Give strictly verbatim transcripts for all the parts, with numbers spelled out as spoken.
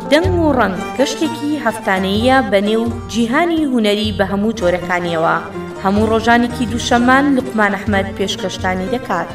دەنگ و ڕەنگ گەشتێکی هەفتانەیە بەنێو جیهانی هونەری بە هەموو جۆرەکانیەوە. هەموو ڕۆژانێکی دووشەممان لوقمان ئەحمەد پێشکەشتانی دەکات.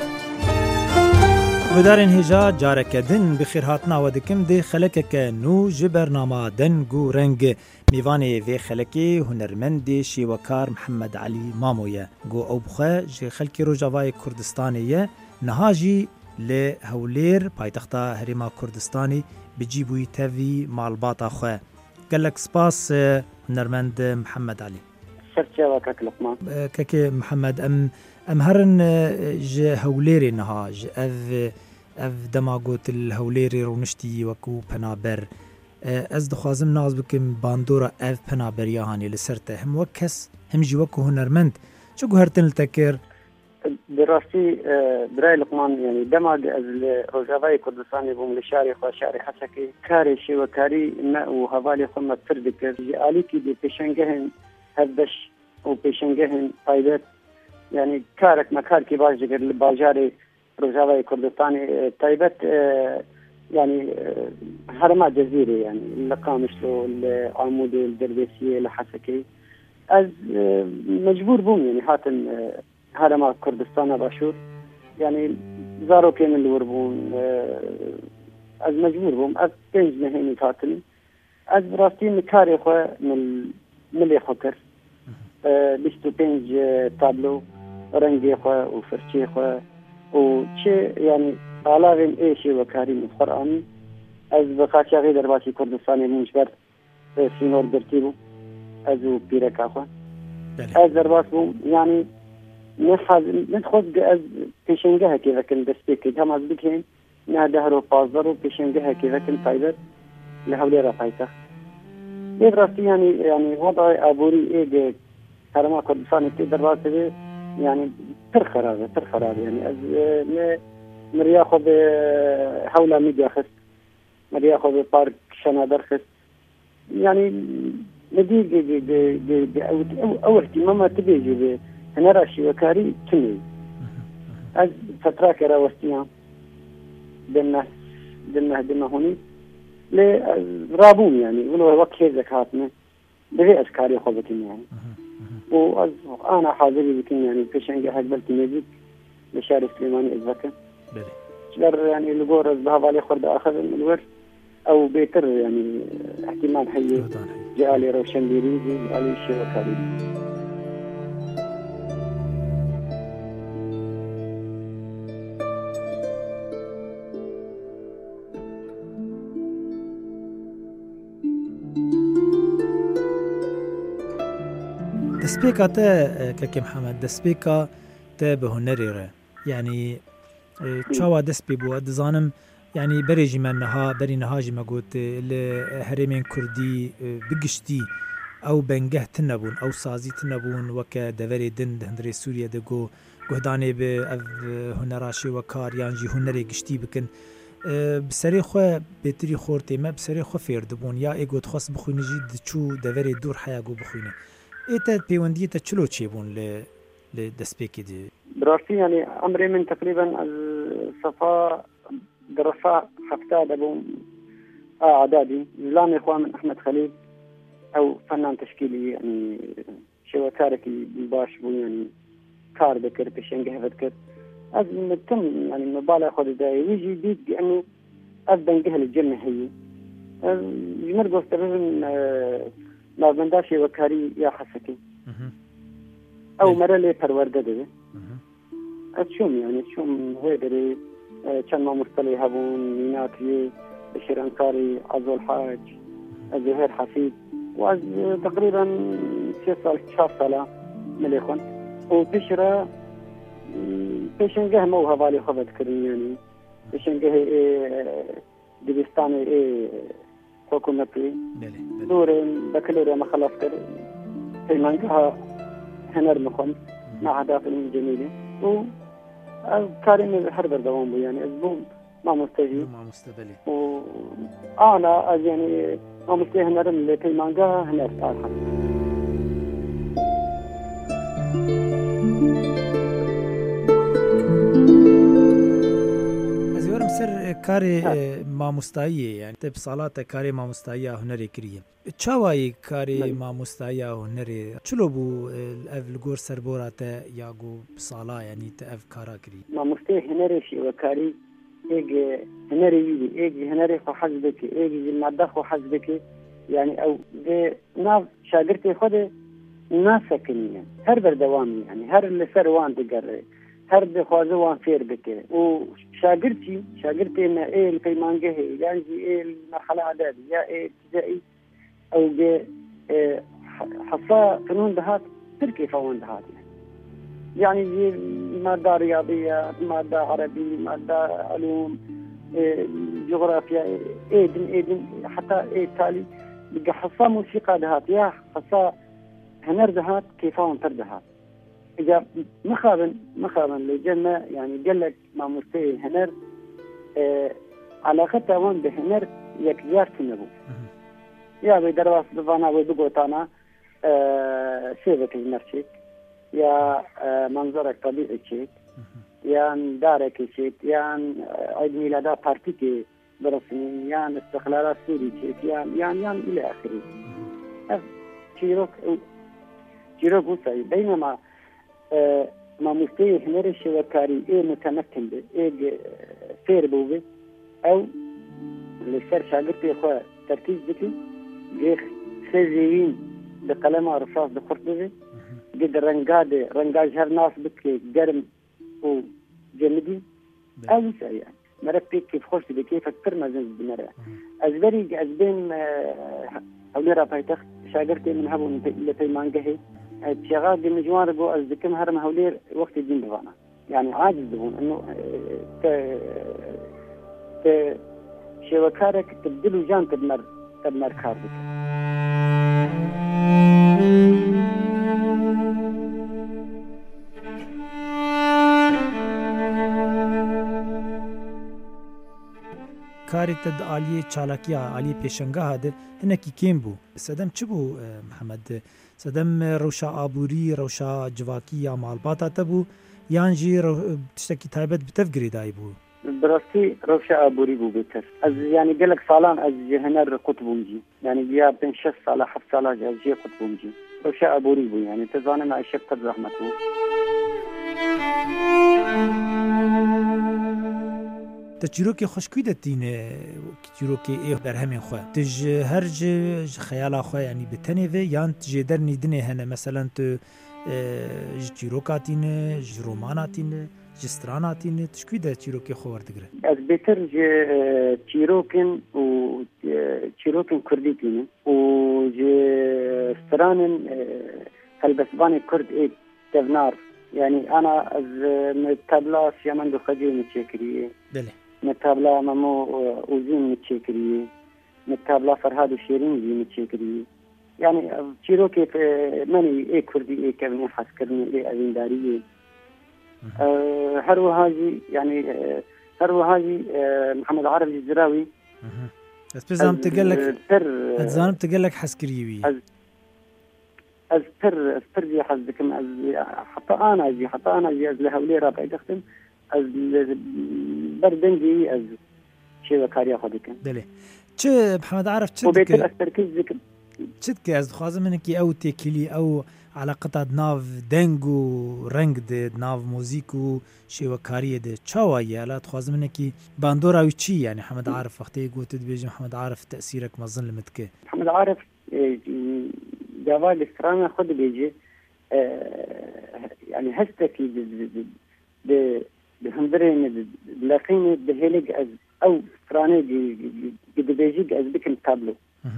گودارên hêja careke din bi xêrhatinawe dikim dê xelekeke nû ji bernama deng û reng mêvanê vê xelekê hunermendê şêwekar Mihemed Elî Mamo ye. Got ew bixwe ji xelkê Rojavayê Kurdistanê ye, niha jî li Hewlêr paytexta Herêma Kurdistanê bicî bûyî tevî malbata xwe. Gelek spas hunermend Mihemed Elî. Serçeva kek Luqman. Kekê Mihemed em em herin ji Hewlêrê niha ji ev ev dema got li Hewlêrê rûniştî wekû penaber. Ez dixwazim naz bikim bandora ev penaberiya hanê li ser te him wek kes him jî wekû hunermend çi guhertin li te kir? Bi rastî birayê Luqman yanî dema ez li Rojavayê Kurdistanê bûm li şarê xwe şarê Hesekê karê şêwekarî me û hevalê xwe me pir dikir. Ji alîkî dê pêşengehên hevbeş û pêşengehên taybet yani karek me karkî baş dikir li bajarê Rojavayê Kurdistanê taybet yani herema Cezîrê yani li Qamişlo li Amûdê li Derbêsiyê li Hesekê ez mecbûr bûm yani hatin herema Kurdistana başûr yani zarokê min li wir bûn ez mecbûr bûm ez pênc nehênî hatin ez bi rastî min karê xwe milê xwe kir bîst û pênc tablo rengê xwe û firçê xwe û çi yani alavên ê şêwekarî min xweranî ez bi qaçaxê derbasî Kurdistanê bûm ji ber sînor girtî bûm ez û pîreka xwe ez derbas bûm yani nexwaz ez pêşengehekê vekim destpêkê hema ez bikêm ne deher û pazdar û pêşengehekê vekim taybet li Hewlêra paytext lê bi rastî yani yani wedayê aborî ê de Herêma Kurdistanê tê derbas divê yani pir xerab e pir xerab yani ez ne miriya xwe bi hewla mîdya xist miriya xwe bi park şenaber xist yani nedî ew ihtimama tibêjî bi hunera şîwekarî tunê ez fetrake re westiyam dimeh dimeh dime hûnî lê rabûm yani wilo wek hêzek hatine divê ez karê xwe bikim yani û ez ana hazirî bikim yani pêşengehek belkî nêzik li şarê Silêmanî ez vekim ji ber yani li gor ez bi hevalê xwe diaxivim li wir ew bêtir yani ihtimal heye ji alî rewşenbîrî ji alî şêwekarî. دەستپێکا te kekê Mihemed destpêka te bi hunerê re yanî çawa dest pê bû dizanim yanî berê jî me niha berî niha jî me got li herêmên Kurdî bigiştî ew bengeh tin nebûn ew sazî tin nebûn weke deverê din di hundirê Sûriye de got guhdanê bi ev hunera şêwekar yan jî hunerê giştî bikin bi serê xwe bêtirî xortê me bi serê xwe fêr dibûn ya ê got xwest bixwîne jî diçû deverê dûr heya got bixwîne ê te pêwendiyê te çilo çêbûn li li destpêkê de bi rastî yani emrê min teqrîben ez sefa dirasa hefta debûm a edadî zilamê xwe min Ehmed Xelîl ew fenan teşkîlî yani şêwekarekî baş bû yani kar dikir pêşengeh vedikir ez tim yani me bala xwe didayê wî jî dît enû ev bengeh li cem heye ji mir gosterin navbenda şêwekarî ya Hesekê ew mere lê perwerde dibe ez çûm yani çûm wê derê çend mamostelê hebûn mînakiyê şêrenkarî Azolhac Zêher Hefîd û ez teqrîben sê sal çar sala milê xwe û pêş re pêşengeh me û hevalê xwe vedikirin yani pêşengehê ê dibistanê ê حکومتی دوره بکلوره مخالف کرد پیمانگاه هنر مخم مع اهداف جميله و کاری من هر بر دوام بو یعنی از بوم ما مستجی ما مستقبلی و انا از یعنی ما مستجی هنرم لی پیمانگاه هنر تارها کاری مامۆستاییە یعنی تە ساڵاتە کاری مامۆستاییە هونەرێ کریە چاوایی کاری مامۆستاییە هونەرێ چلۆ بوو ئەڤ لەگۆر سەربۆراتە یاگۆ ساڵا یعنی تە ئەڤ کارا کری مامۆستای هنەرێکی وەکاری ئێگ هنەری ویدی ئێگ هنەری خۆ حەز بکە ئێگی مادە خۆ حەز بکە یعنی ئەو ناو شاگرتێ خۆدێ ناسەکنیە هەر بەردەوامی یعنی هەر لەسەر وان دەگەڕێ هەر دەخوازە وان فێر بکە و شاگرتی شاگرتێنە ئێل پەیمانگەهێ یانجی ئێل مەرحەلە عەدەدی یا ئێل ابتدائي ئەو بێ حەسا فنون دەهات تر کێفەوان دەهات يعني مادة رياضية مادة عربي مادة علوم جغرافيا ايدن ايدن حتى ايه تالي بقى حصة موسيقى دهات يا حصة هنر دهات كيفان تر دهات اذا مخابن مخابن لجنة يعني قال لك ما مستوي هنر اه علاقتها وان بهنر يكجار تنبو يا بدرواس بفانا وبقوتانا اه سيبك المرشيك يا منظرك طبيعي شيء يان دارك شيء يان عيد ميلاد بارتيكي برسمي يان استقلال سوري شيء يان يان يان إلى آخره شيروك شيروك وسعي بينما ما مستوي هنر الشوكاري إيه متمكن به إيه فير بوبه أو لسر شاقرتي إخوة تركيز بكي جيخ خزيين بقلم رصاص بخرطبه قد رنقاد رنقاج هر ناس بك قرم وجمدي أو سعي يعني مرة بيك كيف خوش بكيف أكثر ما زنز بمرة أزبري أزبين أوليرا بايتخت شاقرتي من هبو لتي مانقهي شغال بالنجوان ربو أزدكم هرم هولير وقت الدين بفانا يعني عاجز بهون أنه ت ت شوكارك تبدلو جان تبمر تبمر كاربك کاری تد عالی چالاکیه عالی پیشنگاه ده هنکی کیم بو سدم چی بو محمد سدم روشا آبوری روشا جواکی یا مالباتا تبو یانجی تشتکی تایبت بتفگری دای بو براستی روشا آبوری بو بتر از يعني قالك صالان از هنر قطبونجي يعني بيا بين شش صالة حف صالة جي قطبونجي روشا آبوری بو يعني تزانم عشق قد رحمته تجروکی خوشکی دتینه تجروکی ای در همین خو تج هر ج خیال خو یعنی بتنی و یان تجدر نیدنه هنه مثلا تو جروکاتینه جروماناتینه جستراناتینه تشکی ده تجروکی خو وردگره از بهتر ج تجروکن و تجروکن کردیتینه و ج استرانن هلبسبان کرد ای تفنار يعني أنا از متابلة سيامن دو خجي متشكرية بله متابلة مامو أوزين متشكرية متابلة فرهاد وشيرين زي متشكرية يعني تشيرو كيف ماني إيه كردي إيه كابني حسكرني إيه أزيندارية أه هرو هاجي يعني هرو هاجي أه محمد عارف الجزراوي بس بزام تقلك أتزانم تقلك حسكريوي از تر از تر زي حزبكم از حتى انا زي حتى انا زي از لهولي رابع دختم از بردنجي از شيء كاريا خدكم بله چه محمد عارف چه وبيتر التركيز ذكر چت که از خوازم منك او تکلی او علاقه ناو دنگ و رنگ ده ناو موزیک و شیوه کاری ده چاوایی الات خوازم منك باندورا و چی يعني محمد عارف وقتی گوتد بیجی محمد عارف تأثیرك مظن لمتك محمد عارف جوال استرانه خود بيجي آه يعني هستكي بهندرين لقيني بهلق از او استرانه قد بيجي از بكم تابلو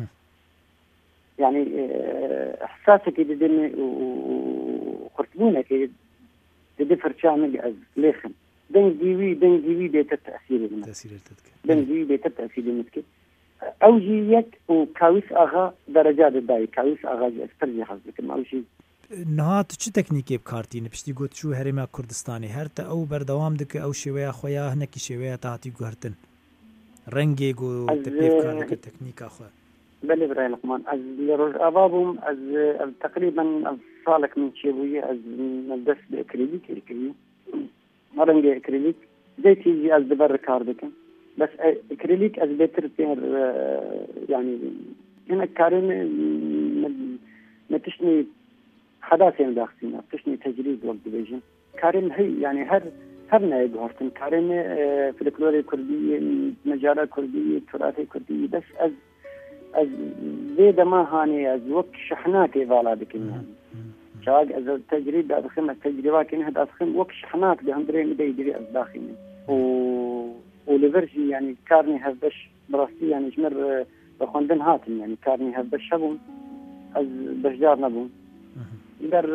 يعني آه احساسك ددني وقرتبونا كي ددي فرشامل از ليخن دن ديوي دن ديوي بيتر تأثير تأثير التدك دن ديوي بيتر تأثير المتك أوجيك وكاويس أغا درجات الداي كاويس أغا استرجي حظك ما أوشي نهات چه تکنیکی بکارتین پشتی گوت شو هرما کردستانی هر تا او بردوام دک او شویا خویا هنکی شویا تاتی گهرتن رنگی گو تپیف کار دک تکنیک اخو بله برای لقمان از ابابم از تقریبا صالك من شيبويه از مدرسه الاكريليك الكريم رنگ اكريليك زي تيجي از دبر كار دك بس كريليك از بيتر بير يعني هنا كارين نتشني حداثين داخلين تشني تجريد والديفيجن كارين هي يعني هر هر نايب هرتن كارين فلكلوري كردي مجارة كردي تراثي كردي بس از از زيدا ما هاني از وك شحناك فالا بكن يعني شاق از التجريد داخل التجربات كن هذا داخل وك شحناك بهندري مدي دري از داخلين و ولفرجي يعني كارني هذبش براستي يعني جمر بخوندن هاتن يعني كارني هذبش هبون از بشجار نبون در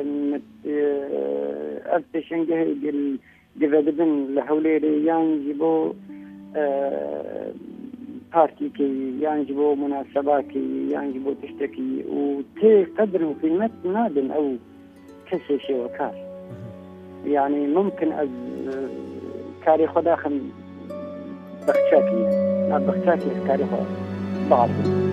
ارتشنجه دل دفدبن لحولي يانجبو بارتي كي يانجبو مناسبات كي يانجبو تشتكي وتي قدر قيمة نادن او كسي شي وكار يعني ممكن از كاري خدا خم بختشاكي يعني بختشاكي كاري خدا بعض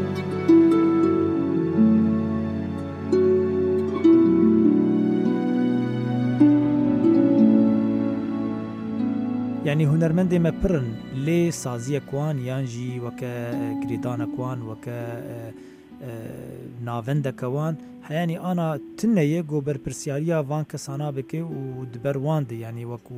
يعني هنرمند ما برن لي سازية كوان يانجي وكا جريدانا كوان وكا نافندا كوان يعني أنا تنية جو بربرسياريا وان كسانا بكي ودبر واندي يعني وكو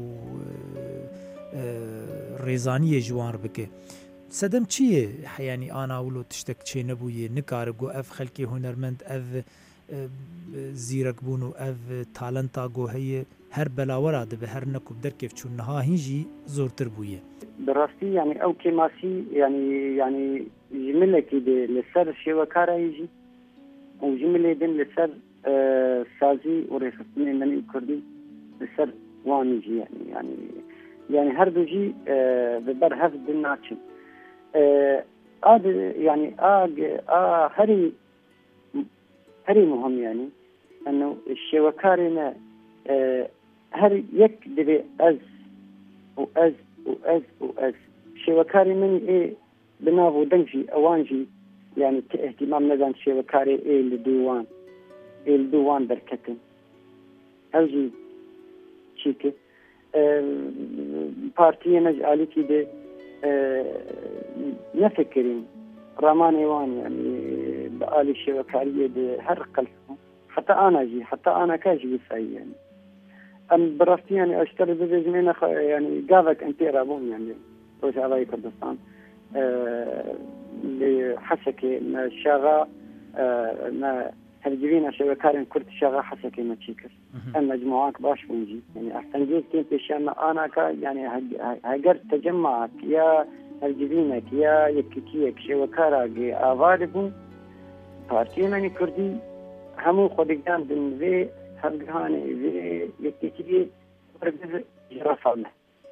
ريزانية جوان بكي سدم چیه يعني أنا ولو تشتك چه نبويه نكارگو اف خلقي هنرمند اف زیرک بون و اف تالنتا گو هي هر بلاورا ده به هر نکوب در کیف چون نها هنجی زورتر بویه براستی يعني او كماسي يعني يعني جمله كده لسر شوكارا يجي وجمله دين لسر آه سازي وريختني من كردي لسر وانيجي يعني يعني يعني هر دوجي آه ببر هف دناتشن آه آد يعني آج آه هري هري مهم يعني انه الشوكارنا آه هر يك دبي از وأز وأز وأز شوكاري من إيه بنافو دنجي أوانجي يعني اهتمام نزان شوكاري إيه لدوان إيه لدوان بركتن أوجي شيكي أه بارتية نجعلي كده أه نفكرين رامان ايوان يعني بقالي شوكارية ده هر قلسهم حتى أنا جي حتى أنا كاجي بسعي يعني أم براستي يعني أشتري بزمينا يعني قاذك أنت رابون يعني روجاوي كردستان أه لحسكي ما شغا أه ما هرجبينا شبكارين كرد شغا حسكي ما تشيكر أما مجموعات باش بنجي يعني أحسن جيت كنت بشأن أنا كا يعني هجر تجمعك يا هرجبينك يا يككيك شبكارا جي آواربون بارتينا كردي همو خديجان بنزي هرجاني في يكتيجي برجز جرافنا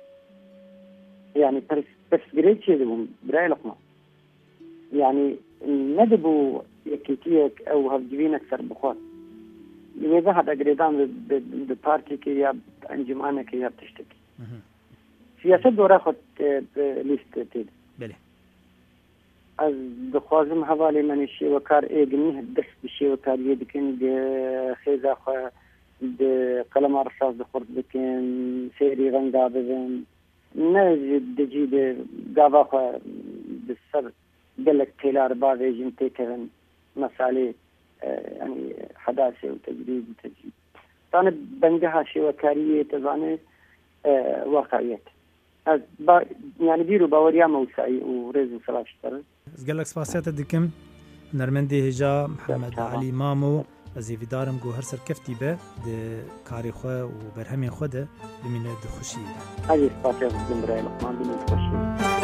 يعني بس بس جريت شيء لهم براي لقمة يعني ندبوا يكتيجك أو هرجبين أكثر بخار لماذا هذا جريدان ببارتي كي ياب أنجمانة كي ياب تشتكي سياسة دورة خد ليست تيد بله از دخوازم حوالی من الشيء وكار ايجني دس بالشيء وكار يدكن بخيزة خ بقلم رصاص بخرط بكن سيري غنقا بذن نجد دجيد قابا خ بالسر قلك تيلار بعض جنتي كذن مسالي يعني حداثة وتجريد وتجريد طاني بنجها شيء وكارية تزاني واقعيات يعني بيرو باوريا موسعي ورزو سلاش تر زگلک سپاسیات دکم نرمندی هجا محمد علی مامو از ویدارم گو هر سر کفتی به د کاری خو و برهم خود بمینه د خوشی علی سپاسیات دکم برای لقمان بمینه خوشی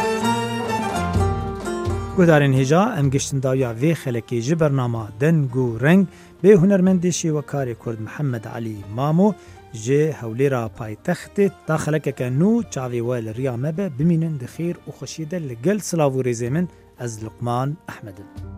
گودارن هجا ام گشتن داویا وی خلکی ج برنامه دن گو رنگ به هنرمندی شی و کاری کرد محمد علی مامو جه هوليرا پایتخت داخله که نو چاوی ول ریا مبه بمینن د خیر و خوشیده لگل سلاو رزمن از لقمان احمد